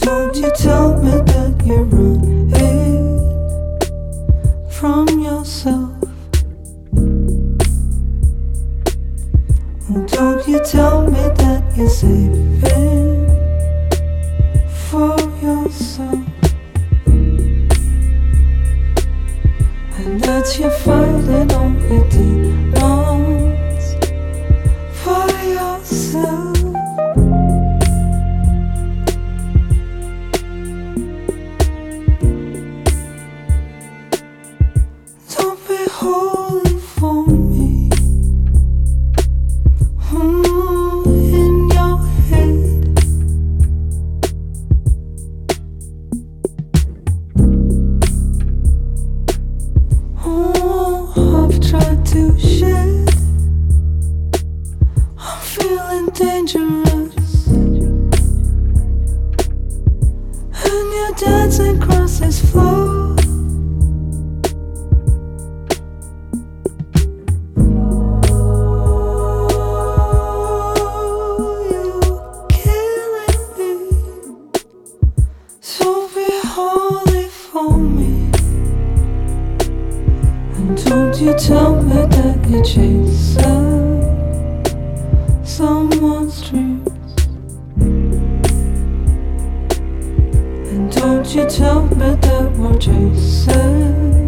Don't you tell me that you're running from yourself. Don't you tell me that you're saving for yourself, and that you're fighting all your demons for yourself. Don't be holy for me. In your head, I've tried to shed. I'm feeling dangerous, and you're dancing across this floor. Don't you tell me that you're chasing someone's dreams, and don't you tell me that we're chasing